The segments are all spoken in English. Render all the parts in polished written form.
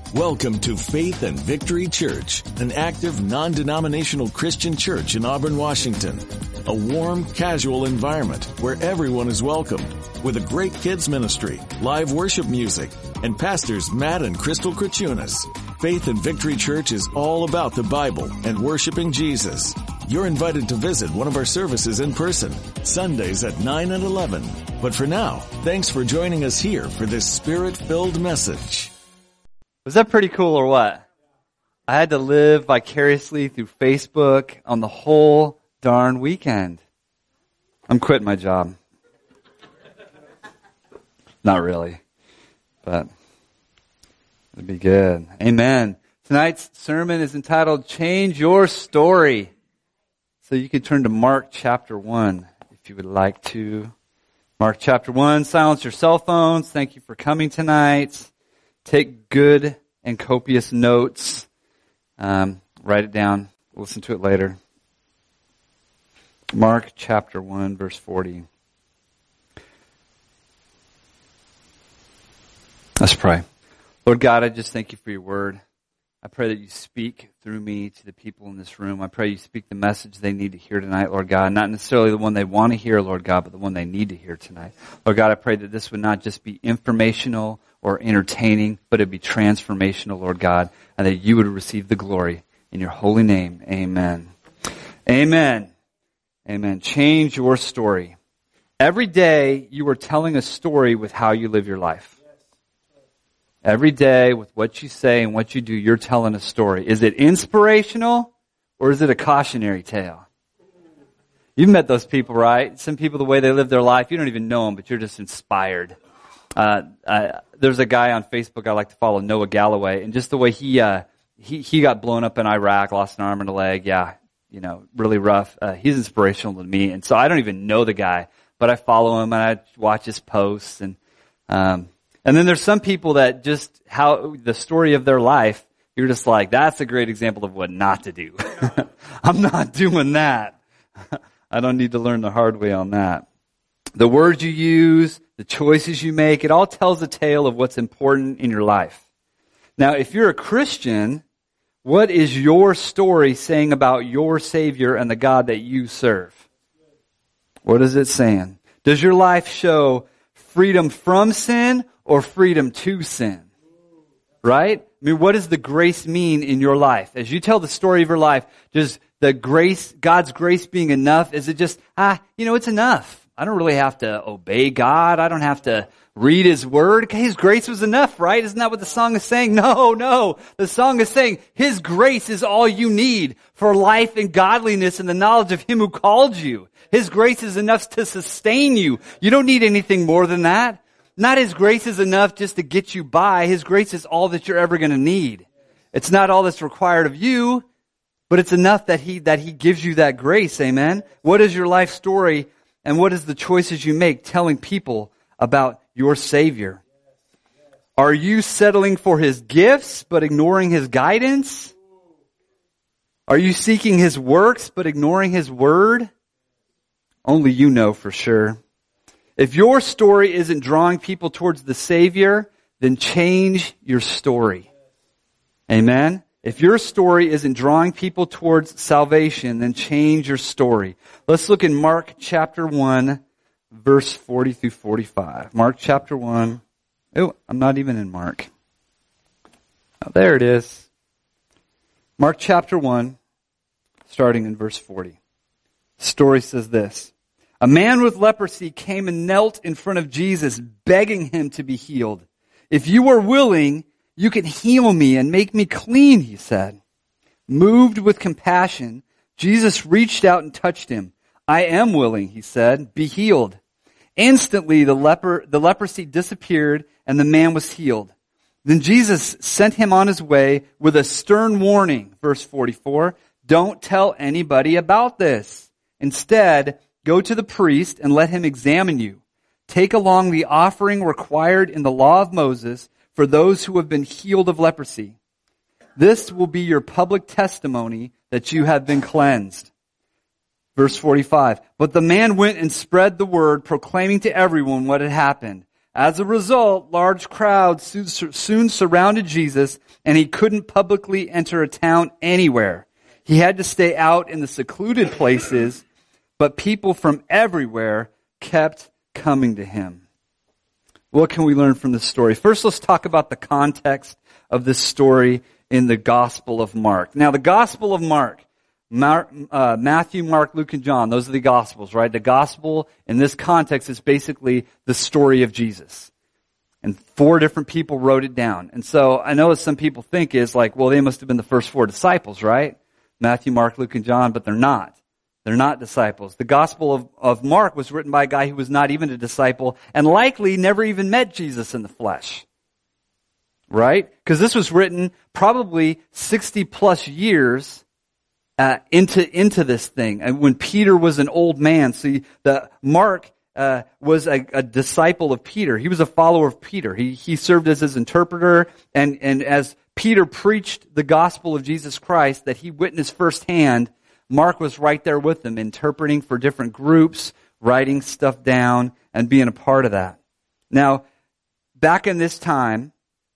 Welcome to Faith and Victory Church, an active, non-denominational Christian church in Auburn, Washington. A warm, casual environment where everyone is welcomed, with a great kids ministry, live worship music, and pastors Matt and Crystal Krachunas. Faith and Victory Church is all about the Bible and worshiping Jesus. You're invited to visit one of our services in person, Sundays at 9 and 11. But for now, thanks for joining us here for this Spirit-filled message. Was that pretty cool or what? I had to live vicariously through Facebook on the whole darn weekend. I'm quitting my job. Not really, but it'd be good. Amen. Tonight's sermon is entitled, Change Your Story. So you could turn to Mark chapter 1 if you would like to. Mark chapter 1, silence your cell phones. Thank you for coming tonight. Take good and copious notes. Write it down. Listen to it later. Mark chapter 1, verse 40. Let's pray. Lord God, I just thank you for your word. I pray that you speak through me to the people in this room. I pray you speak the message they need to hear tonight, Lord God. Not necessarily the one they want to hear, Lord God, but the one they need to hear tonight. Lord God, I pray that this would not just be informational or entertaining, but it would be transformational, Lord God, and that you would receive the glory. In your holy name, amen. Amen. Amen. Change your story. Every day you are telling a story with how you live your life. Every day, with what you say and what you do, you're telling a story. Is it inspirational or is it a cautionary tale? You've met those people, right? Some people, the way they live their life, you don't even know them, but you're just inspired. There's a guy on Facebook I like to follow, Noah Galloway, and just the way he got blown up in Iraq, lost an arm and a leg, really rough. He's inspirational to me, and so I don't even know the guy, but I follow him and I watch his posts and then there's some people that just, how the story of their life, you're just like, that's a great example of what not to do. I'm not doing that. I don't need to learn the hard way on that. The words you use, the choices you make, it all tells a tale of what's important in your life. Now, if you're a Christian, what is your story saying about your Savior and the God that you serve? What is it saying? Does your life show freedom from sin or freedom to sin? Right? I mean, what does the grace mean in your life? As you tell the story of your life, does the grace, God's grace being enough? Is it just, it's enough. I don't really have to obey God. I don't have to read His Word. His grace was enough, right? Isn't that what the song is saying? No. The song is saying His grace is all you need for life and godliness and the knowledge of Him who called you. His grace is enough to sustain you. You don't need anything more than that. Not His grace is enough just to get you by. His grace is all that you're ever going to need. It's not all that's required of you, but it's enough that He gives you that grace. Amen. What is your life story and what is the choices you make telling people about your Savior? Are you settling for His gifts but ignoring His guidance? Are you seeking His works but ignoring His word? Only you know for sure. If your story isn't drawing people towards the Savior, then change your story. Amen? If your story isn't drawing people towards salvation, then change your story. Let's look in Mark chapter 1, verse 40 through 45. Mark chapter 1. Oh, I'm not even in Mark. Oh, there it is. Mark chapter 1, starting in verse 40. The story says this. A man with leprosy came and knelt in front of Jesus, begging Him to be healed. If you are willing, you can heal me and make me clean, he said. Moved with compassion, Jesus reached out and touched him. I am willing, he said, be healed. Instantly, the leprosy disappeared and the man was healed. Then Jesus sent him on his way with a stern warning. Verse 44, don't tell anybody about this. Instead, go to the priest and let him examine you. Take along the offering required in the law of Moses for those who have been healed of leprosy. This will be your public testimony that you have been cleansed. Verse 45, but the man went and spread the word, proclaiming to everyone what had happened. As a result, large crowds soon surrounded Jesus, and he couldn't publicly enter a town anywhere. He had to stay out in the secluded places, but people from everywhere kept coming to him. What can we learn from this story? First, let's talk about the context of this story in the Gospel of Mark. Now, the Gospel of Mark, Matthew, Mark, Luke, and John, those are the Gospels, right? The Gospel in this context is basically the story of Jesus. And 4 different people wrote it down. And so I know what some people think is like, well, they must have been the first 4 disciples, right? Matthew, Mark, Luke, and John, but they're not. They're not disciples. The Gospel of Mark was written by a guy who was not even a disciple and likely never even met Jesus in the flesh. Right? Because this was written probably 60 plus years into this thing. And when Peter was an old man, see, Mark was a disciple of Peter. He was a follower of Peter. He served as his interpreter, and as Peter preached the gospel of Jesus Christ that he witnessed firsthand, Mark was right there with him, interpreting for different groups, writing stuff down, and being a part of that. Now, back in this time,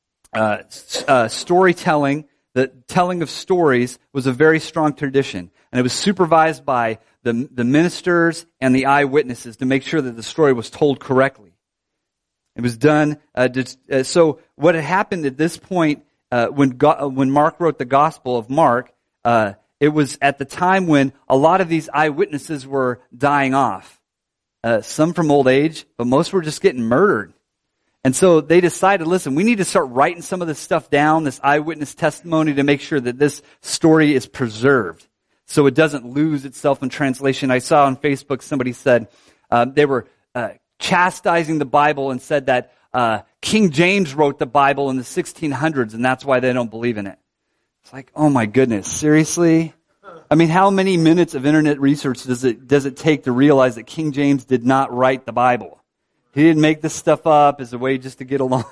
storytelling, the telling of stories was a very strong tradition, and it was supervised by the ministers and the eyewitnesses to make sure that the story was told correctly. It was done. So what had happened at this point when Mark wrote the Gospel of Mark, it was at the time when a lot of these eyewitnesses were dying off. Some from old age, but most were just getting murdered. And so they decided, listen, we need to start writing some of this stuff down, this eyewitness testimony, to make sure that this story is preserved so it doesn't lose itself in translation. I saw on Facebook somebody said they were chastising the Bible and said that King James wrote the Bible in the 1600s and that's why they don't believe in it. It's like, oh my goodness, seriously? I mean, how many minutes of internet research does it take to realize that King James did not write the Bible? He didn't make this stuff up as a way just to get along.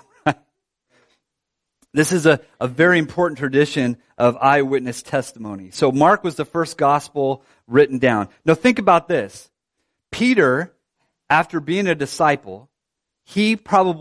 This is a very important tradition of eyewitness testimony. So Mark was the first gospel written down. Now think about this. Peter, after being a disciple, his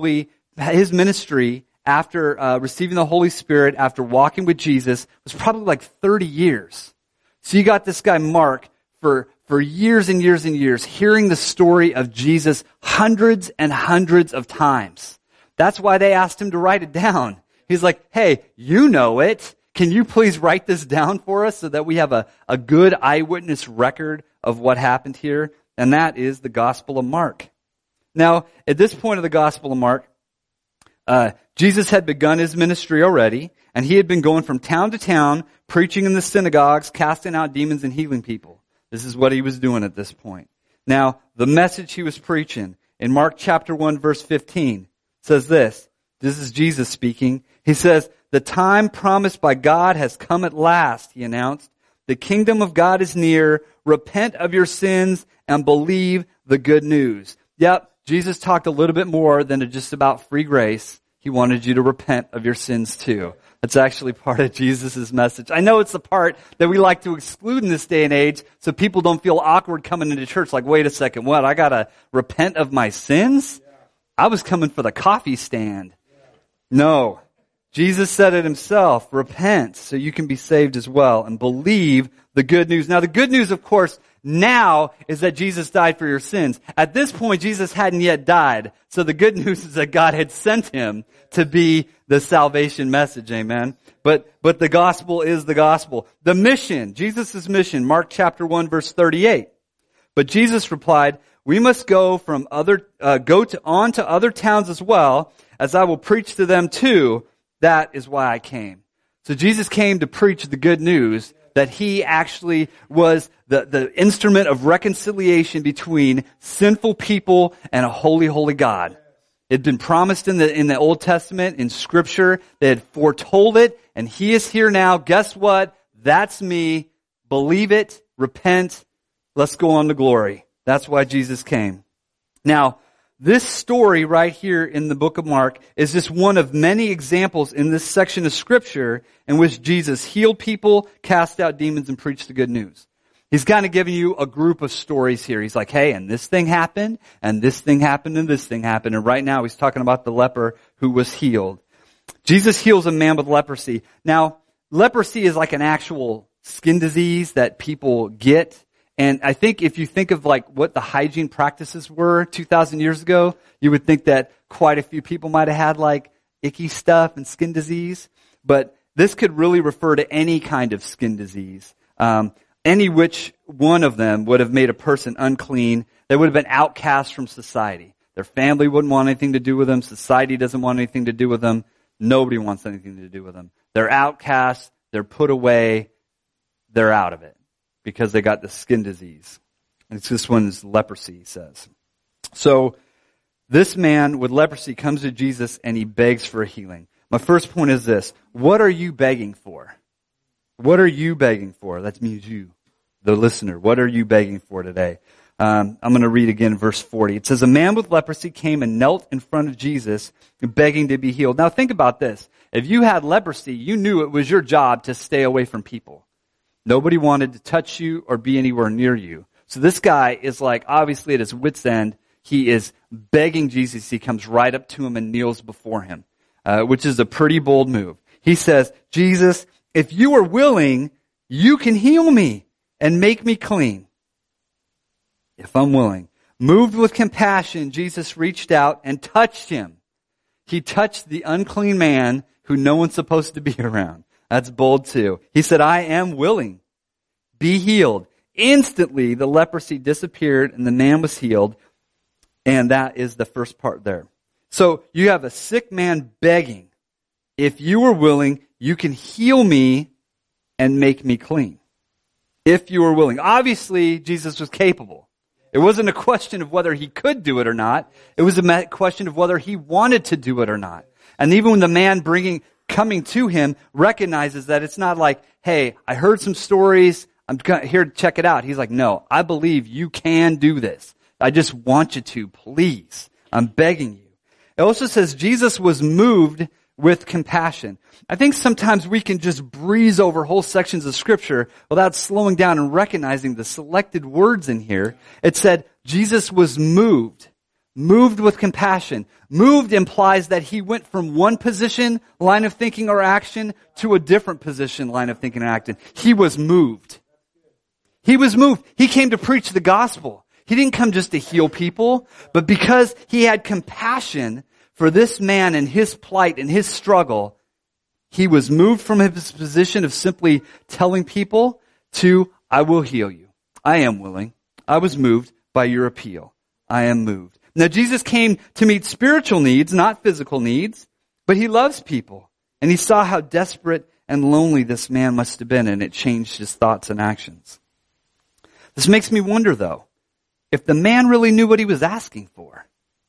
ministry after receiving the Holy Spirit, after walking with Jesus, was probably like 30 years. So you got this guy Mark for years and years and years, hearing the story of Jesus hundreds and hundreds of times. That's why they asked him to write it down. He's like, hey, you know it. Can you please write this down for us so that we have a good eyewitness record of what happened here? And that is the Gospel of Mark. Now, at this point of the Gospel of Mark, Jesus had begun his ministry already, and he had been going from town to town, preaching in the synagogues, casting out demons and healing people. This is what he was doing at this point. Now, the message he was preaching in Mark chapter 1 verse 15 says this. This is Jesus speaking. He says, the time promised by God has come at last, he announced. The kingdom of God is near. Repent of your sins and believe the good news. Yep, Jesus talked a little bit more than just about free grace. He wanted you to repent of your sins too. That's actually part of Jesus' message. I know it's the part that we like to exclude in this day and age so people don't feel awkward coming into church like, wait a second, what? I gotta repent of my sins? I was coming for the coffee stand. No. Jesus said it himself. Repent so you can be saved as well and believe the good news. Now the good news, of course, now is that Jesus died for your sins. At this point, Jesus hadn't yet died. So the good news is that God had sent him to be the salvation message. Amen. But the gospel is the gospel. The mission, Jesus' mission, Mark chapter 1 verse 38. But Jesus replied, we must go on to other towns as well, as I will preach to them too. That is why I came. So Jesus came to preach the good news that he actually was the instrument of reconciliation between sinful people and a holy, holy God. It had been promised in the Old Testament, in Scripture. They had foretold it, and he is here now. Guess what? That's me. Believe it. Repent. Let's go on to glory. That's why Jesus came. Now, this story right here in the book of Mark is just one of many examples in this section of Scripture in which Jesus healed people, cast out demons, and preached the good news. He's kind of giving you a group of stories here. He's like, hey, and this thing happened, and this thing happened, and this thing happened. And right now he's talking about the leper who was healed. Jesus heals a man with leprosy. Now, leprosy is like an actual skin disease that people get. And I think if you think of like what the hygiene practices were 2,000 years ago, you would think that quite a few people might have had like icky stuff and skin disease. But this could really refer to any kind of skin disease. Any which one of them would have made a person unclean. They would have been outcast from society. Their family wouldn't want anything to do with them. Society doesn't want anything to do with them. Nobody wants anything to do with them. They're outcasts. They're put away. They're out of it because they got the skin disease. And this one's leprosy, he says. So this man with leprosy comes to Jesus and he begs for a healing. My first point is this. What are you begging for? What are you begging for? That means you, the listener. What are you begging for today? I'm going to read again verse 40. It says, a man with leprosy came and knelt in front of Jesus, begging to be healed. Now think about this. If you had leprosy, you knew it was your job to stay away from people. Nobody wanted to touch you or be anywhere near you. So this guy is like, obviously at his wit's end, he is begging Jesus. He comes right up to him and kneels before him, which is a pretty bold move. He says, Jesus, if you are willing, you can heal me and make me clean. If I'm willing. Moved with compassion, Jesus reached out and touched him. He touched the unclean man who no one's supposed to be around. That's bold too. He said, I am willing. Be healed. Instantly, the leprosy disappeared and the man was healed. And that is the first part there. So you have a sick man begging, if you are willing, you can heal me and make me clean. If you are willing. Obviously, Jesus was capable. It wasn't a question of whether he could do it or not. It was a question of whether he wanted to do it or not. And even when the man coming to him recognizes that it's not like, hey, I heard some stories, I'm here to check it out. He's like, no, I believe you can do this. I just want you to, please. I'm begging you. It also says Jesus was moved with compassion. I think sometimes we can just breeze over whole sections of Scripture without slowing down and recognizing the selected words in here. It said Jesus was moved with compassion. Moved implies that he went from one position, line of thinking or action, to a different position, line of thinking or action. He was moved. He was moved. He came to preach the gospel. He didn't come just to heal people, but because he had compassion for this man and his plight and his struggle, he was moved from his position of simply telling people to, I will heal you. I am willing. I was moved by your appeal. I am moved. Now Jesus came to meet spiritual needs, not physical needs, but he loves people. And he saw how desperate and lonely this man must have been, and it changed his thoughts and actions. This makes me wonder, though, if the man really knew what he was asking for.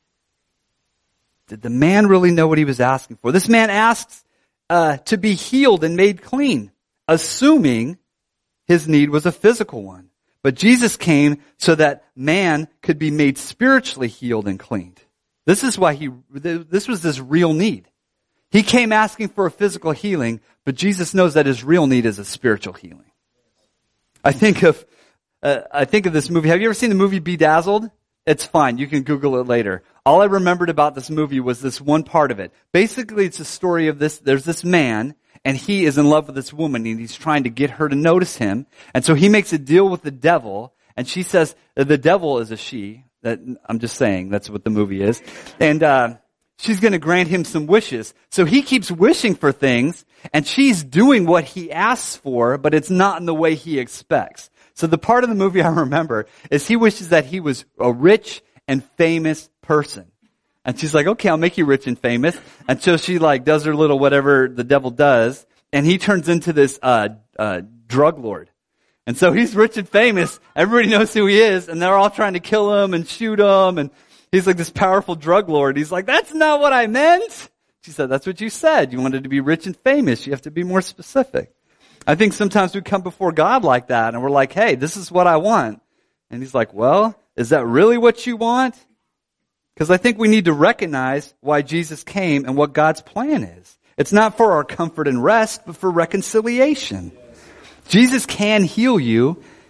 Did the man really know what he was asking for? This man asks to be healed and made clean, assuming his need was a physical one. But Jesus came so that man could be made spiritually healed and cleaned. This is why this was this real need. He came asking for a physical healing, but Jesus knows that his real need is a spiritual healing. I think of this movie. Have you ever seen the movie Bedazzled? It's fine. You can Google it later. All I remembered about this movie was this one part of it. Basically, it's a story of this. There's this man, and he is in love with this woman, and he's trying to get her to notice him. And so he makes a deal with the devil, and she says, the devil is a she. I'm just saying, that's what the movie is. And she's going to grant him some wishes. So he keeps wishing for things, and she's doing what he asks for, but it's not in the way he expects. So the part of the movie I remember is he wishes that he was a rich and famous person. And she's like, okay, I'll make you rich and famous. And so she does her little whatever the devil does. And he turns into this, drug lord. And so he's rich and famous. Everybody knows who he is. And they're all trying to kill him and shoot him. And he's like this powerful drug lord. He's like, that's not what I meant. She said, that's what you said. You wanted to be rich and famous. You have to be more specific. I think sometimes we come before God like that and we're like, hey, this is what I want. And he's like, well, is that really what you want? Because I think we need to recognize why Jesus came and what God's plan is. It's not for our comfort and rest, but for reconciliation. Jesus can heal you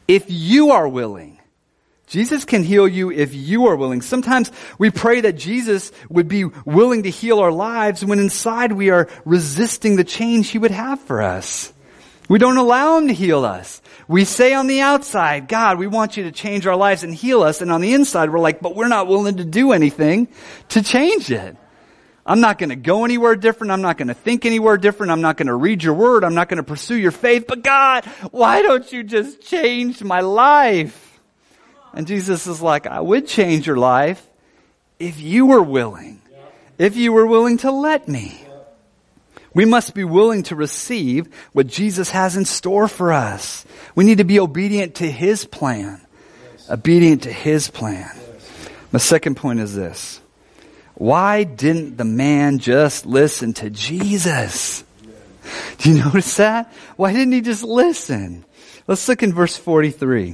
if you are willing. Jesus can heal you if you are willing. Sometimes we pray that Jesus would be willing to heal our lives when inside we are resisting the change he would have for us. We don't allow him to heal us. We say on the outside, God, we want you to change our lives and heal us. And on the inside, we're like, but we're not willing to do anything to change it. I'm not going to go anywhere different. I'm not going to think anywhere different. I'm not going to read your word. I'm not going to pursue your faith. But God, why don't you just change my life? And Jesus is like, I would change your life if you were willing. If you were willing to let me. We must be willing to receive what Jesus has in store for us. We need to be obedient to his plan. Obedient to his plan. My second point is this. Why didn't the man just listen to Jesus? Do you notice that? Why didn't he just listen? Let's look in verse 43.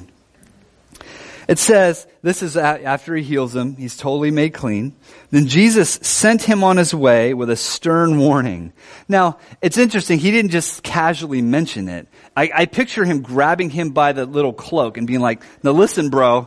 It says, this is after he heals him. He's totally made clean. Then Jesus sent him on his way with a stern warning. Now, it's interesting. He didn't just casually mention it. I picture him grabbing him by the little cloak and being like, now listen, bro.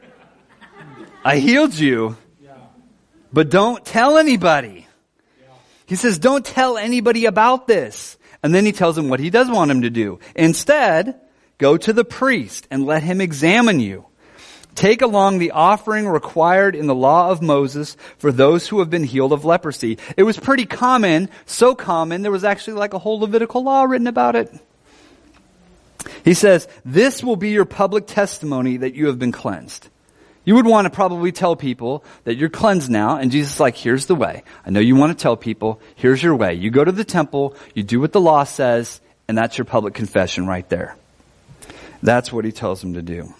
I healed you. But don't tell anybody. He says, don't tell anybody about this. And then he tells him what he does want him to do. Instead, go to the priest and let him examine you. Take along the offering required in the law of Moses for those who have been healed of leprosy. It was pretty common, so common, there was actually like a whole Levitical law written about it. He says, this will be your public testimony that you have been cleansed. You would want to probably tell people that you're cleansed now, and Jesus is like, here's the way. I know you want to tell people, here's your way. You go to the temple, you do what the law says, and that's your public confession right there. That's what he tells them to do.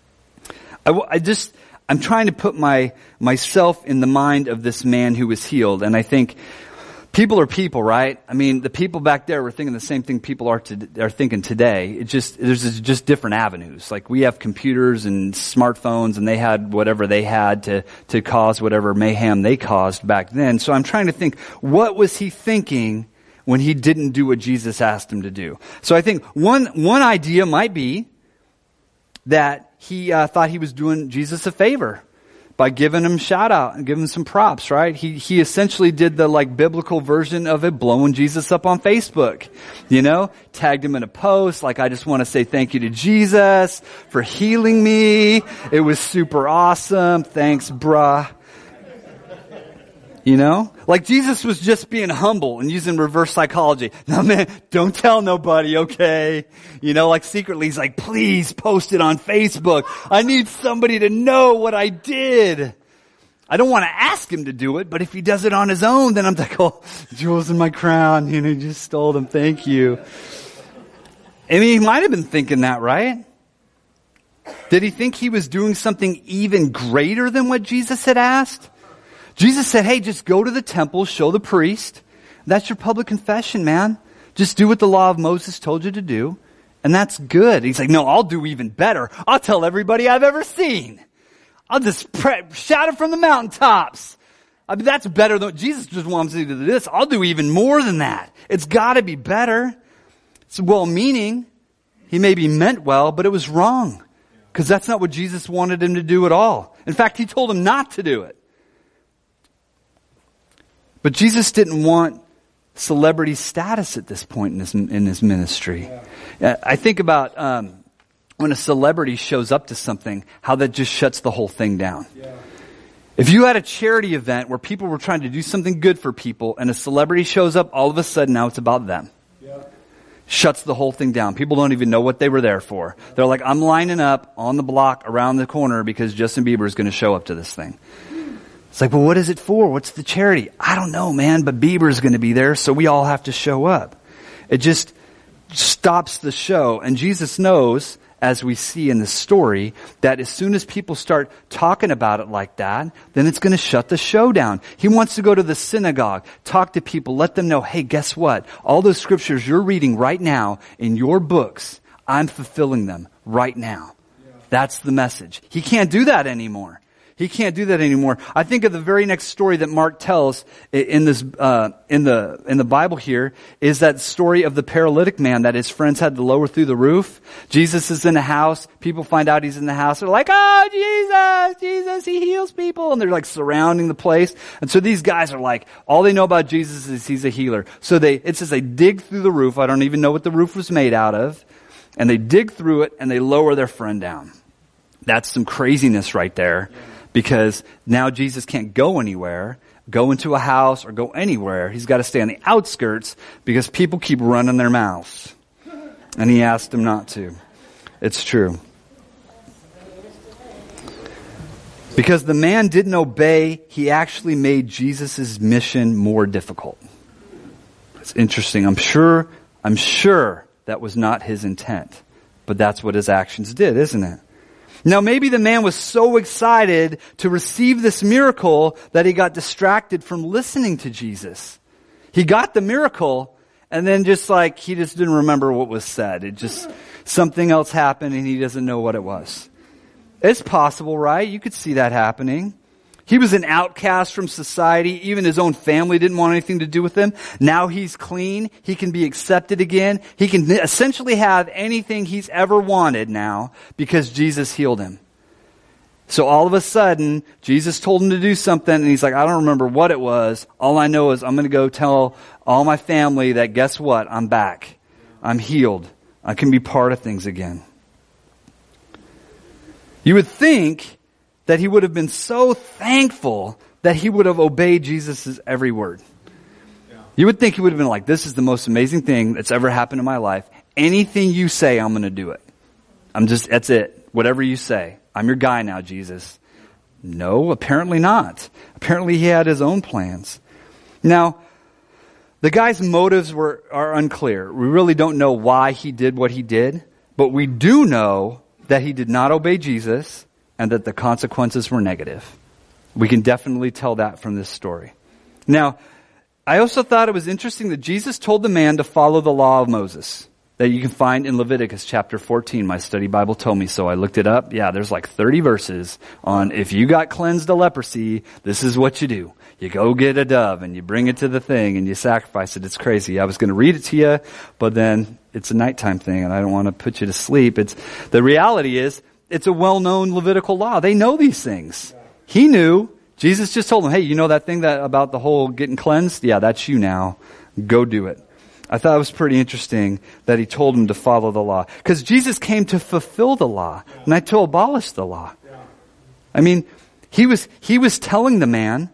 I'm trying to put myself in the mind of this man who was healed, and I think people are people, right? I mean, the people back there were thinking the same thing people are thinking today. There's just different avenues. Like we have computers and smartphones, and they had whatever they had to cause whatever mayhem they caused back then. So I'm trying to think, what was he thinking when he didn't do what Jesus asked him to do? So I think one idea might be that he thought he was doing Jesus a favor by giving him shout out and giving him some props, right? He essentially did the like biblical version of it, blowing Jesus up on Facebook, tagged him in a post. Like, I just want to say thank you to Jesus for healing me. It was super awesome. Thanks, bruh. Like Jesus was just being humble and using reverse psychology. No, man, don't tell nobody, okay? Like secretly he's like, please post it on Facebook. I need somebody to know what I did. I don't want to ask him to do it, but if he does it on his own, then I'm like, oh, jewels in my crown. Just stole them. Thank you. I mean, he might have been thinking that, right? Did he think he was doing something even greater than what Jesus had asked? Jesus said, hey, just go to the temple, show the priest. That's your public confession, man. Just do what the law of Moses told you to do. And that's good. He's like, no, I'll do even better. I'll tell everybody I've ever seen. I'll just shout it from the mountaintops. I mean, that's better than Jesus just wants me to do this. I'll do even more than that. It's got to be better. It's well-meaning. He maybe meant well, but it was wrong. Because that's not what Jesus wanted him to do at all. In fact, he told him not to do it. But Jesus didn't want celebrity status at this point in his ministry. I think about when a celebrity shows up to something, how that just shuts the whole thing down. If you had a charity event where people were trying to do something good for people and a celebrity shows up, all of a sudden now it's about them. Shuts the whole thing down. People don't even know what they were there for. They're like, I'm lining up on the block around the corner because Justin Bieber is going to show up to this thing. It's like, well, what is it for? What's the charity? I don't know, man, but Bieber's going to be there, so we all have to show up. It just stops the show. And Jesus knows, as we see in the story, that as soon as people start talking about it like that, then it's going to shut the show down. He wants to go to the synagogue, talk to people, let them know, hey, guess what? All those scriptures you're reading right now in your books, I'm fulfilling them right now. That's the message. He can't do that anymore. He can't do that anymore. I think of the very next story that Mark tells in this, in the Bible here, is that story of the paralytic man that his friends had to lower through the roof. Jesus is in the house. People find out he's in the house. They're like, oh, Jesus, he heals people. And they're like surrounding the place. And so these guys are like, all they know about Jesus is he's a healer. So it says they dig through the roof. I don't even know what the roof was made out of. And they dig through it and they lower their friend down. That's some craziness right there. Because now Jesus can't go anywhere, go into a house, or go anywhere. He's got to stay on the outskirts because people keep running their mouths. And he asked them not to. It's true. Because the man didn't obey, he actually made Jesus' mission more difficult. It's interesting. I'm sure that was not his intent. But that's what his actions did, isn't it? Now maybe the man was so excited to receive this miracle that he got distracted from listening to Jesus. He got the miracle and then he just didn't remember what was said. Something else happened and he doesn't know what it was. It's possible, right? You could see that happening. He was an outcast from society. Even his own family didn't want anything to do with him. Now he's clean. He can be accepted again. He can essentially have anything he's ever wanted now because Jesus healed him. So all of a sudden, Jesus told him to do something and he's like, I don't remember what it was. All I know is I'm going to go tell all my family that guess what? I'm back. I'm healed. I can be part of things again. You would think that he would have been so thankful that he would have obeyed Jesus' every word. Yeah. You would think he would have been like, this is the most amazing thing that's ever happened in my life. Anything you say, I'm going to do it. That's it. Whatever you say. I'm your guy now, Jesus. No, apparently not. Apparently he had his own plans. Now, the guy's motives are unclear. We really don't know why he did what he did, but we do know that he did not obey Jesus and that the consequences were negative. We can definitely tell that from this story. Now, I also thought it was interesting that Jesus told the man to follow the law of Moses that you can find in Leviticus chapter 14. My study Bible told me so. I looked it up. Yeah, there's like 30 verses on if you got cleansed of leprosy, this is what you do. You go get a dove and you bring it to the thing and you sacrifice it. It's crazy. I was going to read it to you, but then it's a nighttime thing and I don't want to put you to sleep. The reality is, it's a well-known Levitical law. They know these things. He knew. Jesus just told him, hey, you know that thing about the whole getting cleansed? Yeah, that's you now. Go do it. I thought it was pretty interesting that he told him to follow the law. Because Jesus came to fulfill the law, not to abolish the law. I mean, he was telling the man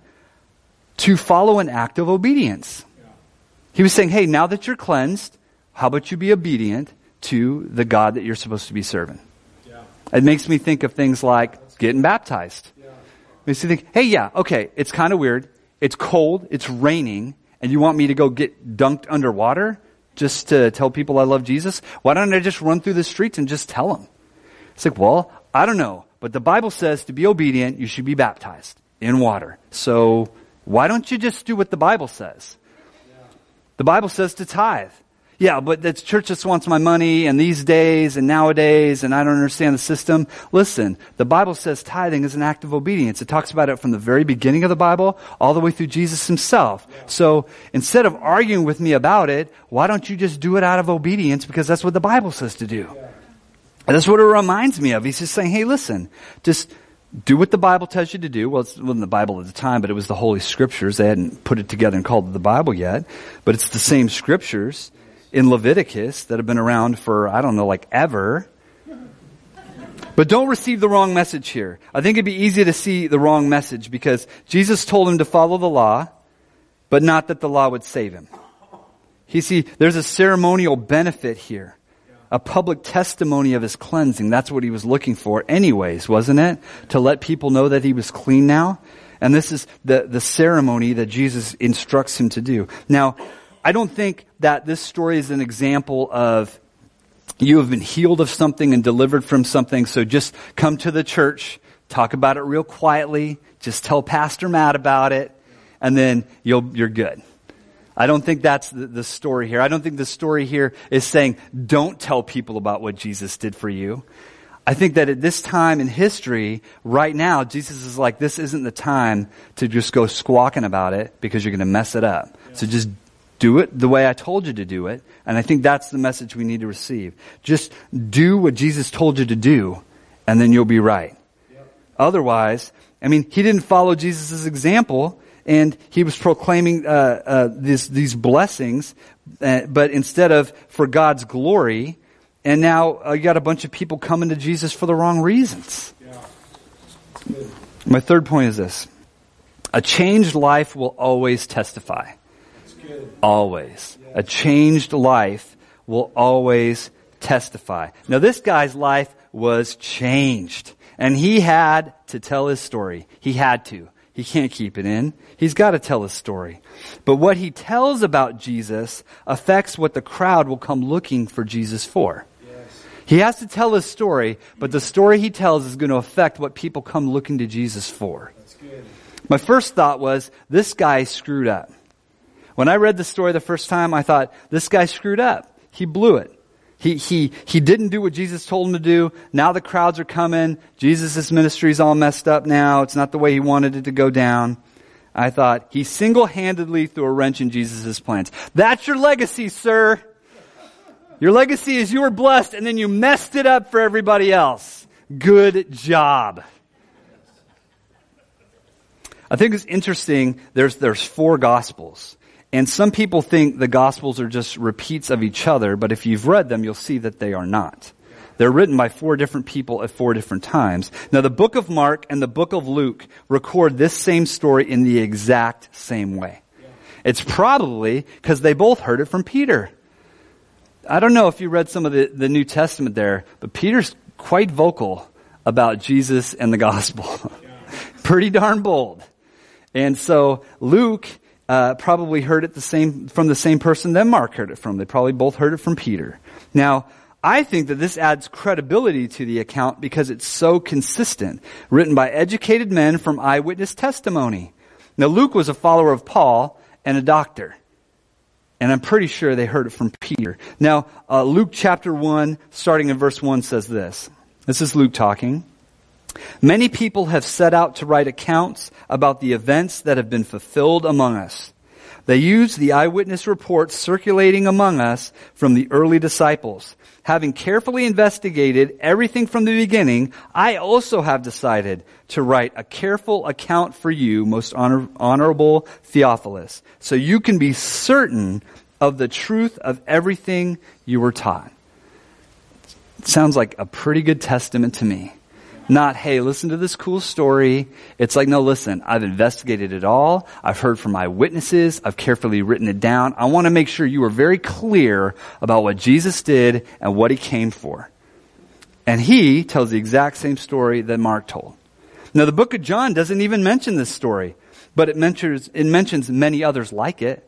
to follow an act of obedience. He was saying, hey, now that you're cleansed, how about you be obedient to the God that you're supposed to be serving? It makes me think of things like getting baptized. It makes me think, hey, yeah, okay, it's kind of weird. It's cold, it's raining, and you want me to go get dunked underwater just to tell people I love Jesus? Why don't I just run through the streets and just tell them? It's like, well, I don't know. But the Bible says to be obedient, you should be baptized in water. So why don't you just do what the Bible says? The Bible says to tithe. Yeah, but the church just wants my money and these days and nowadays and I don't understand the system. Listen, the Bible says tithing is an act of obedience. It talks about it from the very beginning of the Bible all the way through Jesus himself. So instead of arguing with me about it, why don't you just do it out of obedience because that's what the Bible says to do. And that's what it reminds me of. He's just saying, hey, listen, just do what the Bible tells you to do. Well, it wasn't the Bible at the time, but it was the Holy Scriptures. They hadn't put it together and called it the Bible yet. But it's the same Scriptures in Leviticus that have been around for, I don't know, like ever. But don't receive the wrong message here. I think it'd be easy to see the wrong message because Jesus told him to follow the law, but not that the law would save him. You see, there's a ceremonial benefit here. A public testimony of his cleansing. That's what he was looking for anyways, wasn't it? To let people know that he was clean now. And this is the ceremony that Jesus instructs him to do. Now, I don't think that this story is an example of you have been healed of something and delivered from something, so just come to the church, talk about it real quietly, just tell Pastor Matt about it, and then you're good. I don't think that's the story here. I don't think the story here is saying, don't tell people about what Jesus did for you. I think that at this time in history, right now, Jesus is like, this isn't the time to just go squawking about it because you're going to mess it up. Yeah. So just do it the way I told you to do it. And I think that's the message we need to receive. Just do what Jesus told you to do, and then you'll be right. Yeah. Otherwise, I mean, he didn't follow Jesus' example, and he was proclaiming these blessings, but instead of for God's glory. And now you got a bunch of people coming to Jesus for the wrong reasons. Yeah. My third point is this. A changed life will always testify. That's good. Always. Yeah. A changed life will always testify. Now this guy's life was changed. And he had to tell his story. He had to. He can't keep it in. He's got to tell his story. But what he tells about Jesus affects what the crowd will come looking for Jesus for. He has to tell his story, but the story he tells is going to affect what people come looking to Jesus for. That's good. My first thought was, this guy screwed up. When I read the story the first time, I thought, this guy screwed up. He blew it. He didn't do what Jesus told him to do. Now the crowds are coming. Jesus' ministry's all messed up now. It's not the way he wanted it to go down. I thought, he single-handedly threw a wrench in Jesus' plans. That's your legacy, sir. Your legacy is you were blessed and then you messed it up for everybody else. Good job. I think it's interesting, there's 4 Gospels. And some people think the Gospels are just repeats of each other, but if you've read them, you'll see that they are not. They're written by 4 different people at 4 different times. Now the book of Mark and the book of Luke record this same story in the exact same way. It's probably because they both heard it from Peter. I don't know if you read some of the New Testament there, but Peter's quite vocal about Jesus and the gospel. Pretty darn bold. And so Luke probably heard it from the same person that Mark heard it from. They probably both heard it from Peter. Now, I think that this adds credibility to the account because it's so consistent, written by educated men from eyewitness testimony. Now, Luke was a follower of Paul and a doctor. And I'm pretty sure they heard it from Peter. Now, Luke chapter 1, starting in verse 1, says this. This is Luke talking. Many people have set out to write accounts about the events that have been fulfilled among us. They use the eyewitness reports circulating among us from the early disciples. Having carefully investigated everything from the beginning, I also have decided to write a careful account for you, most honorable Theophilus, so you can be certain of the truth of everything you were taught. It sounds like a pretty good testament to me. Not, hey, listen to this cool story. It's like, no, listen, I've investigated it all. I've heard from eyewitnesses. I've carefully written it down. I want to make sure you are very clear about what Jesus did and what he came for. And he tells the exact same story that Mark told. Now, the book of John doesn't even mention this story, but it mentions many others like it.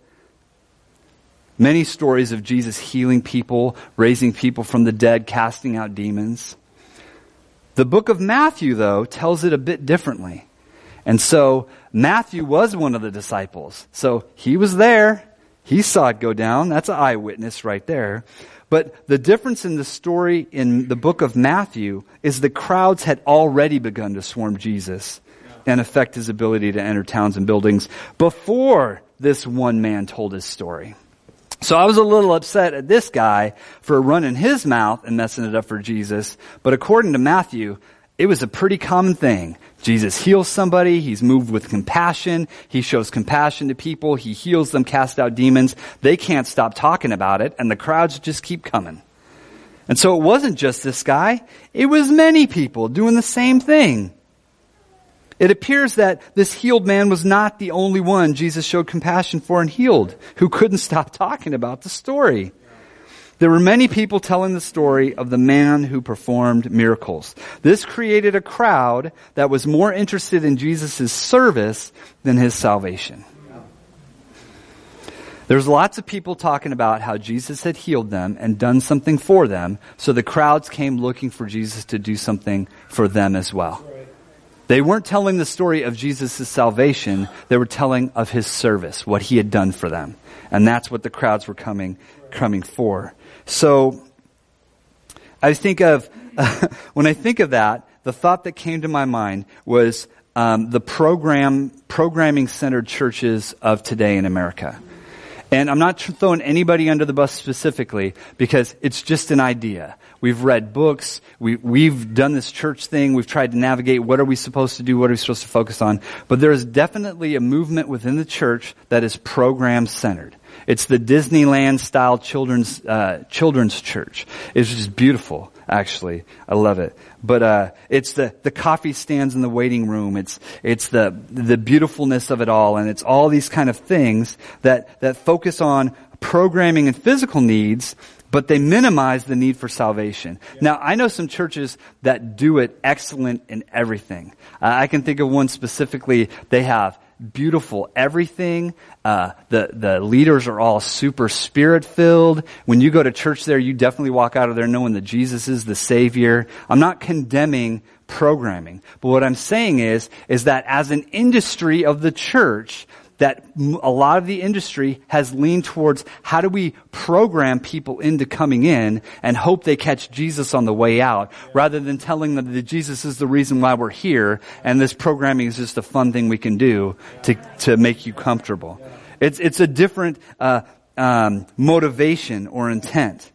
Many stories of Jesus healing people, raising people from the dead, casting out demons. The book of Matthew, though, tells it a bit differently. And so Matthew was one of the disciples. So he was there. He saw it go down. That's an eyewitness right there. But the difference in the story in the book of Matthew is the crowds had already begun to swarm Jesus and affect his ability to enter towns and buildings before this one man told his story. So I was a little upset at this guy for running his mouth and messing it up for Jesus. But according to Matthew, it was a pretty common thing. Jesus heals somebody. He's moved with compassion. He shows compassion to people. He heals them, cast out demons. They can't stop talking about it, and the crowds just keep coming. And so it wasn't just this guy. It was many people doing the same thing. It appears that this healed man was not the only one Jesus showed compassion for and healed, who couldn't stop talking about the story. There were many people telling the story of the man who performed miracles. This created a crowd that was more interested in Jesus' service than his salvation. There's lots of people talking about how Jesus had healed them and done something for them, so the crowds came looking for Jesus to do something for them as well. They weren't telling the story of Jesus' salvation. They were telling of his service, what he had done for them. And that's what the crowds were coming for. So, I think of, when I think of that, the thought that came to my mind was the programming-centered churches of today in America. And I'm not throwing anybody under the bus specifically because it's just an idea. We've read books. We've done this church thing. We've tried to navigate what are we supposed to do, what are we supposed to focus on. But there is definitely a movement within the church that is program-centered. It's the Disneyland-style children's church. It's just beautiful, actually. I love it. But it's the coffee stands in the waiting room. It's the beautifulness of it all, and it's all these kind of things that focus on programming and physical needs, but they minimize the need for salvation. Now, I know some churches that do it excellent in everything. I can think of one specifically. They have beautiful everything. The leaders are all super spirit-filled. When you go to church there, you definitely walk out of there knowing that Jesus is the Savior. I'm not condemning programming, but what I'm saying is that as an industry of the church, that a lot of the industry has leaned towards how do we program people into coming in and hope they catch Jesus on the way out, rather than telling them that Jesus is the reason why we're here and this programming is just a fun thing we can do to make you comfortable. It's a different motivation or intent.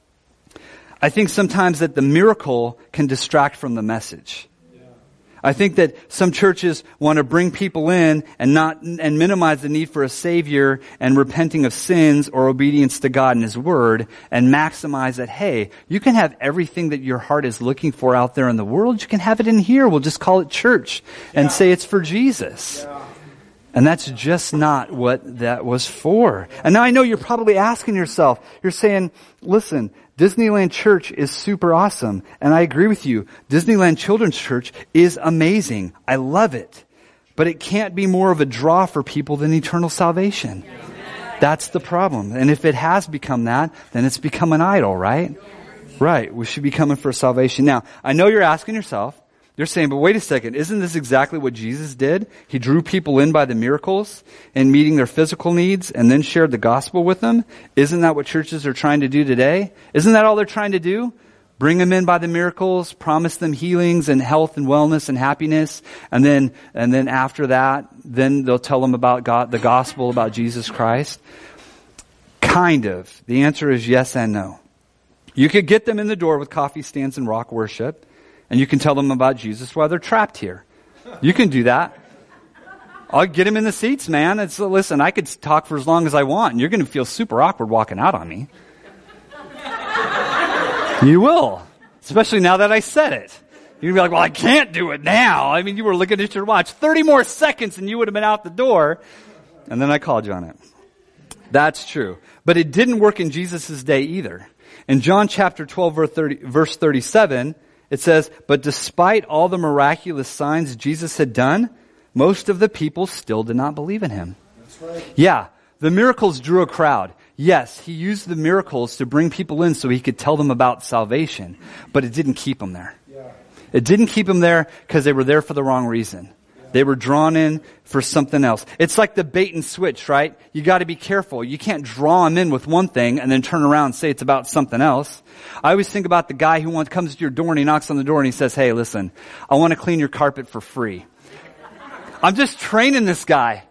I think sometimes that the miracle can distract from the message. I think that some churches want to bring people in and minimize the need for a Savior and repenting of sins or obedience to God and His Word, and maximize that, hey, you can have everything that your heart is looking for out there in the world. You can have it in here. We'll just call it church and say it's for Jesus. And that's just not what that was for. And now I know you're probably asking yourself, you're saying, listen, Disneyland Church is super awesome. And I agree with you. Disneyland Children's Church is amazing. I love it. But it can't be more of a draw for people than eternal salvation. That's the problem. And if it has become that, then it's become an idol, right? Right. We should be coming for salvation. Now, I know you're asking yourself, you're saying, but wait a second, isn't this exactly what Jesus did? He drew people in by the miracles and meeting their physical needs and then shared the gospel with them. Isn't that what churches are trying to do today? Isn't that all they're trying to do? Bring them in by the miracles, promise them healings and health and wellness and happiness, and then after that, then they'll tell them about God, the gospel about Jesus Christ? Kind of. The answer is yes and no. You could get them in the door with coffee stands and rock worship, and you can tell them about Jesus while they're trapped here. You can do that. I'll get them in the seats, man. Listen, I could talk for as long as I want, and you're going to feel super awkward walking out on me. You will. Especially now that I said it. You're going to be like, well, I can't do it now. I mean, you were looking at your watch. 30 more seconds and you would have been out the door. And then I called you on it. That's true. But it didn't work in Jesus' day either. In John chapter 12, verse 37, it says, but despite all the miraculous signs Jesus had done, most of the people still did not believe in Him. That's right. Yeah, the miracles drew a crowd. Yes, He used the miracles to bring people in so He could tell them about salvation, but it didn't keep them there. Yeah. It didn't keep them there because they were there for the wrong reason. They were drawn in for something else. It's like the bait and switch, right? You got to be careful. You can't draw them in with one thing and then turn around and say it's about something else. I always think about the guy who comes to your door and he knocks on the door and he says, hey, listen, I want to clean your carpet for free. I'm just training this guy.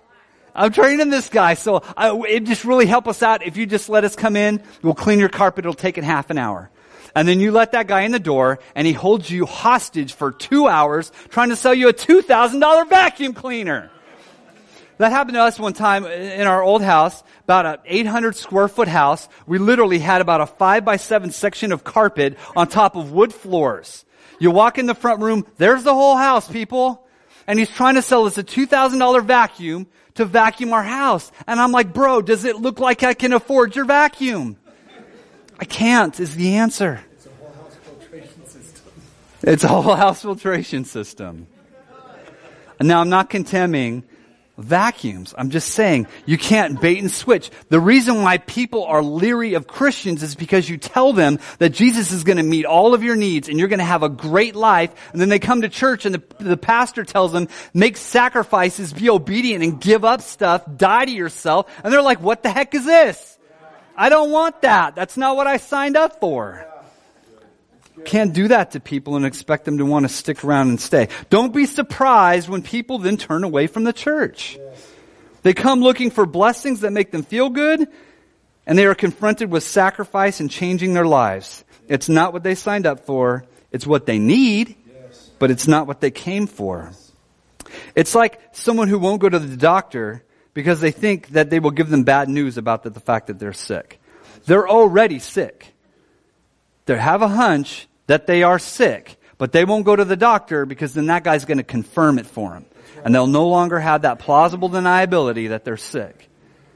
So it just really help us out. If you just let us come in, we'll clean your carpet. It'll take it half an hour. And then you let that guy in the door and he holds you hostage for 2 hours trying to sell you a $2,000 vacuum cleaner. That happened to us one time in our old house, about an 800 square foot house. We literally had about a 5x7 section of carpet on top of wood floors. You walk in the front room, there's the whole house, people. And he's trying to sell us a $2,000 vacuum to vacuum our house. And I'm like, bro, does it look like I can afford your vacuum? I can't, is the answer. It's a whole house filtration system. It's a whole house filtration system. And now I'm not condemning vacuums. I'm just saying you can't bait and switch. The reason why people are leery of Christians is because you tell them that Jesus is going to meet all of your needs and you're going to have a great life. And then they come to church and the pastor tells them, make sacrifices, be obedient and give up stuff, die to yourself. And they're like, what the heck is this? I don't want that. That's not what I signed up for. Can't do that to people and expect them to want to stick around and stay. Don't be surprised when people then turn away from the church. They come looking for blessings that make them feel good, and they are confronted with sacrifice and changing their lives. It's not what they signed up for. It's what they need, but it's not what they came for. It's like someone who won't go to the doctor because they think that they will give them bad news about the fact that they're sick. They're already sick. They have a hunch that they are sick, but they won't go to the doctor because then that guy's going to confirm it for them. And they'll no longer have that plausible deniability that they're sick.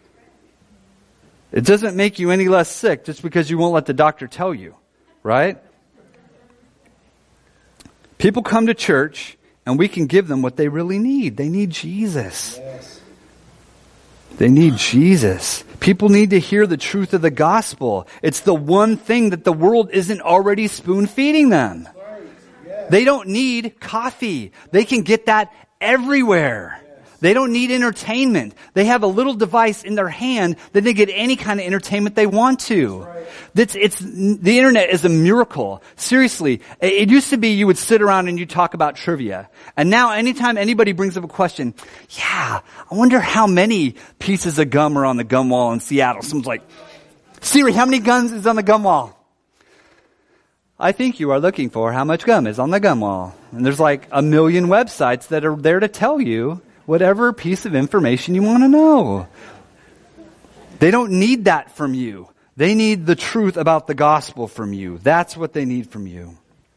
It doesn't make you any less sick just because you won't let the doctor tell you, right? People come to church and we can give them what they really need. They need Jesus. They need Jesus. People need to hear the truth of the gospel. It's the one thing that the world isn't already spoon feeding them. They don't need coffee. They can get that everywhere. They don't need entertainment. They have a little device in their hand that they get any kind of entertainment they want to. The internet is a miracle. Seriously, it used to be you would sit around and you talk about trivia. And now anytime anybody brings up a question, I wonder how many pieces of gum are on the gum wall in Seattle. Someone's like, Siri, how many gums is on the gum wall? I think you are looking for how much gum is on the gum wall. And there's like 1 million websites that are there to tell you whatever piece of information you want to know. They don't need that from you. They need the truth about the gospel from you. That's what they need from you.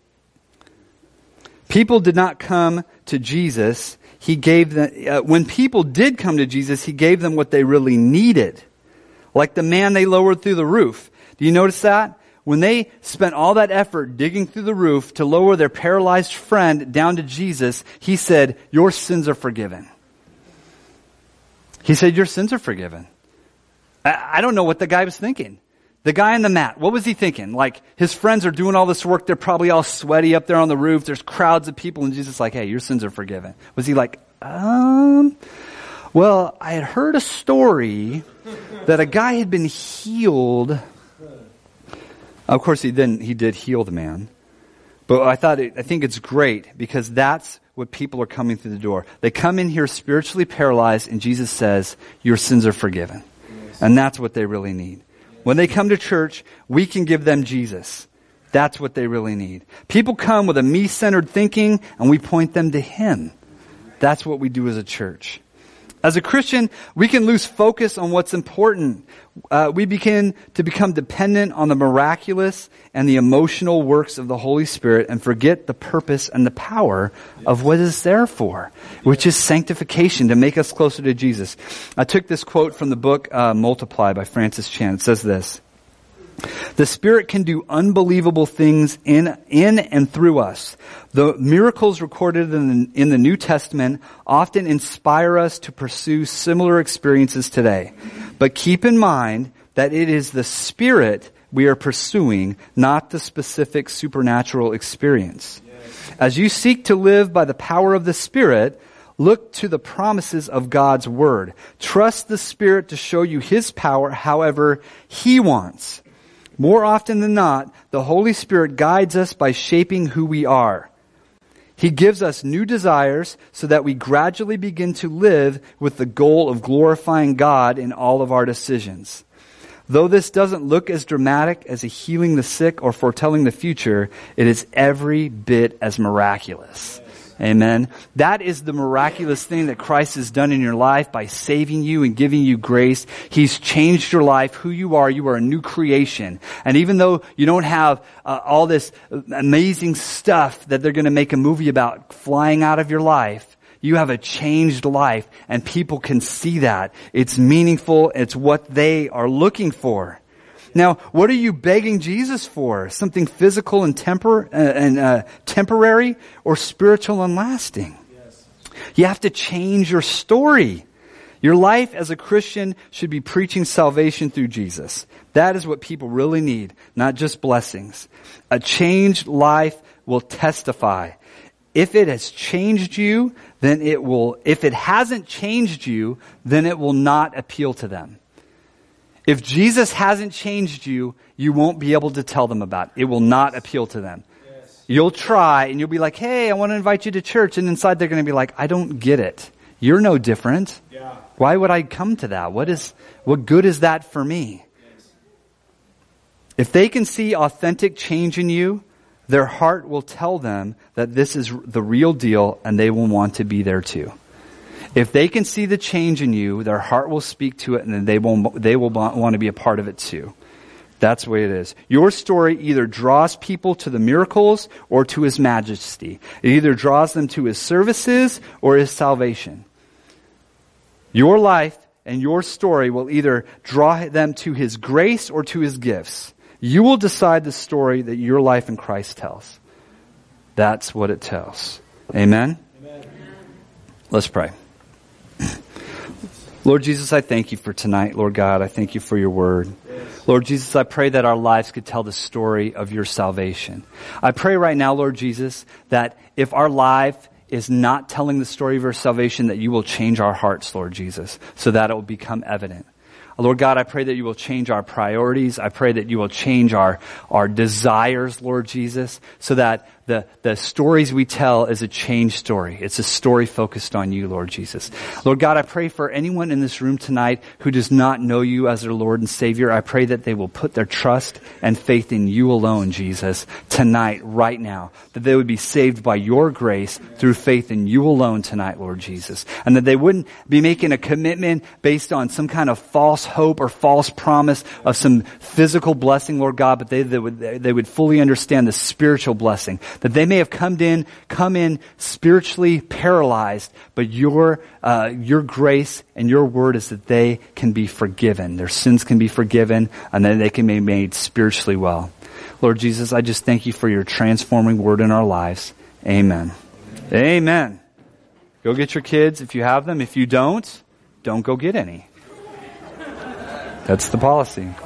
People did not come to Jesus. He gave them, when people did come to Jesus, He gave them what they really needed. Like the man they lowered through the roof. Do you notice that? When they spent all that effort digging through the roof to lower their paralyzed friend down to Jesus, He said, your sins are forgiven. He said, your sins are forgiven. I don't know what the guy was thinking. The guy on the mat, what was he thinking? Like, his friends are doing all this work. They're probably all sweaty up there on the roof. There's crowds of people. And Jesus is like, hey, your sins are forgiven. Was he like, well, I had heard a story that a guy had been healed. Of course, he did heal the man. But I think it's great because that's what people are coming through the door. They come in here spiritually paralyzed and Jesus says, your sins are forgiven. Yes. And that's what they really need. Yes. When they come to church, we can give them Jesus. That's what they really need. People come with a me-centered thinking and we point them to Him. That's what we do as a church. As a Christian, we can lose focus on what's important. We begin to become dependent on the miraculous and the emotional works of the Holy Spirit and forget the purpose and the power of what it's there for, which is sanctification, to make us closer to Jesus. I took this quote from the book Multiply by Francis Chan. It says this: the Spirit can do unbelievable things in and through us. The miracles recorded in the New Testament often inspire us to pursue similar experiences today. But keep in mind that it is the Spirit we are pursuing, not the specific supernatural experience. As you seek to live by the power of the Spirit, look to the promises of God's Word. Trust the Spirit to show you His power however He wants. More often than not, the Holy Spirit guides us by shaping who we are. He gives us new desires so that we gradually begin to live with the goal of glorifying God in all of our decisions. Though this doesn't look as dramatic as a healing the sick or foretelling the future, it is every bit as miraculous. Amen. That is the miraculous thing that Christ has done in your life by saving you and giving you grace. He's changed your life, who you are. You are a new creation. And even though you don't have all this amazing stuff that they're going to make a movie about flying out of your life, you have a changed life and people can see that. It's meaningful. It's what they are looking for. Now, what are you begging Jesus for? Something physical and temporary, or spiritual and lasting? Yes. You have to change your story. Your life as a Christian should be preaching salvation through Jesus. That is what people really need, not just blessings. A changed life will testify. If it has changed you, then it will. If it hasn't changed you, then it will not appeal to them. If Jesus hasn't changed you, you won't be able to tell them about it. It will not appeal to them. You'll try and you'll be like, hey, I want to invite you to church. And inside they're going to be like, I don't get it. You're no different. Yeah. Why would I come to that? What good is that for me? Yes. If they can see authentic change in you, their heart will tell them that this is the real deal and they will want to be there too. If they can see the change in you, their heart will speak to it and then they will want to be a part of it too. That's the way it is. Your story either draws people to the miracles or to His majesty. It either draws them to His services or His salvation. Your life and your story will either draw them to His grace or to His gifts. You will decide the story that your life in Christ tells. That's what it tells. Amen? Amen. Let's pray. Lord Jesus, I thank you for tonight, Lord God. I thank you for your word. Yes. Lord Jesus, I pray that our lives could tell the story of your salvation. I pray right now, Lord Jesus, that if our life is not telling the story of your salvation, that you will change our hearts, Lord Jesus, so that it will become evident. Lord God, I pray that you will change our priorities. I pray that you will change our desires, Lord Jesus, so that the stories we tell is a changed story. It's a story focused on you, Lord Jesus. Lord God, I pray for anyone in this room tonight who does not know you as their Lord and Savior. I pray that they will put their trust and faith in you alone, Jesus, tonight, right now. That they would be saved by your grace through faith in you alone tonight, Lord Jesus. And that they wouldn't be making a commitment based on some kind of false hope or false promise of some physical blessing, Lord God, but they would fully understand the spiritual blessing. That they may have come in spiritually paralyzed, but your grace and your word is that they can be forgiven. Their sins can be forgiven, and then they can be made spiritually well. Lord Jesus, I just thank you for your transforming word in our lives. Amen. Amen. Go get your kids if you have them. If you don't go get any. That's the policy.